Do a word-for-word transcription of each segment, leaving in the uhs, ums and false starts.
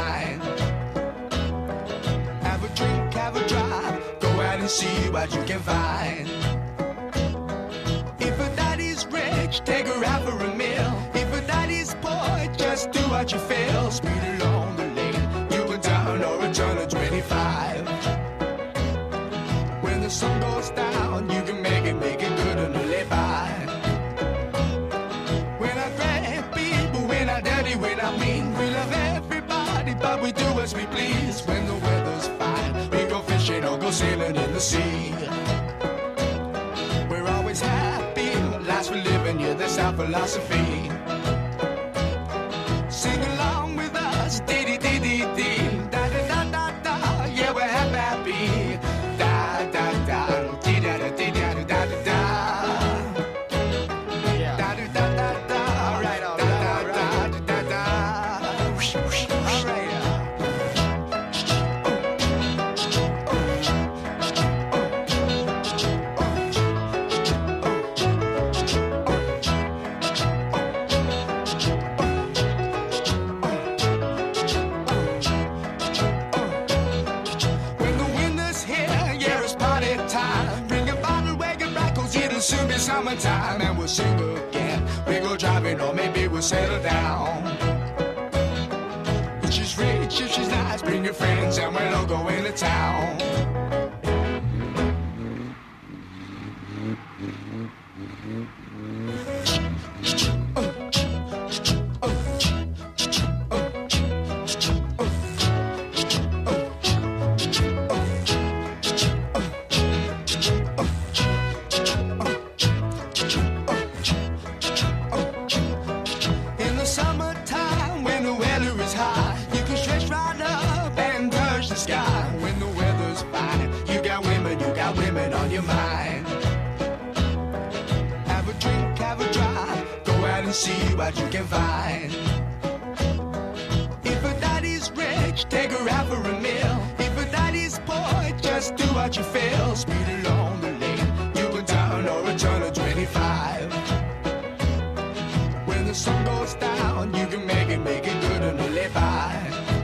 mind. Have a drink, have a drive, go out and see what you can find. If a daddy's rich, take her out for a meal. If a daddy's poor, just do what you feel. Speed along the lane, you can turn or a turn of twenty-five. When the sun goes down, you can make it, make it good and live by. When I grab people, when I dirty, when I mean, we love everybody, but we do as we please. When the weather's fine, we go fishing or go sailing in the sea. We're always happy, lives we're living, yeah, that's our philosophy. Sing along with us, dee dee dee dee dee, da da da da da, yeah, we're happy, happy, da da da, dee da da dee da da da da da, yeah, da da da da da, all right, all right, all right, da da da da, all right. Soon be summertime and we'll sing again. We go driving or maybe we'll settle down. If she's rich, if she's nice, bring your friends and we'll all go into town. Summertime, when the weather is high, you can stretch right up and touch the sky. When the weather's fine, you got women, you got women on your mind. Have a drink, have a drive, go out and see what you can find. If a daddy's rich, take her out for a meal. If a daddy's poor, just do what you feel. Speed along the lane, you can turn or a turn of twenty-five. When the sun goes down, you can make it, make it good and live by.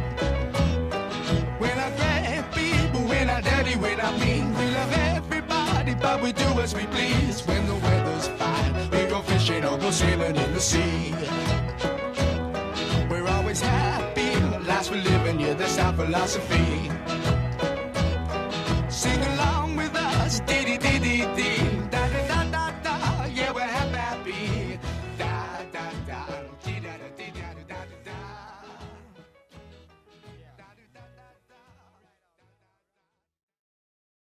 When I grab people, when I dirty, when I mean, we love everybody, but we do as we please. When the weather's fine, we go fishing or go sailing in the sea. We're always happy, lives we're living, yeah, that's our philosophy.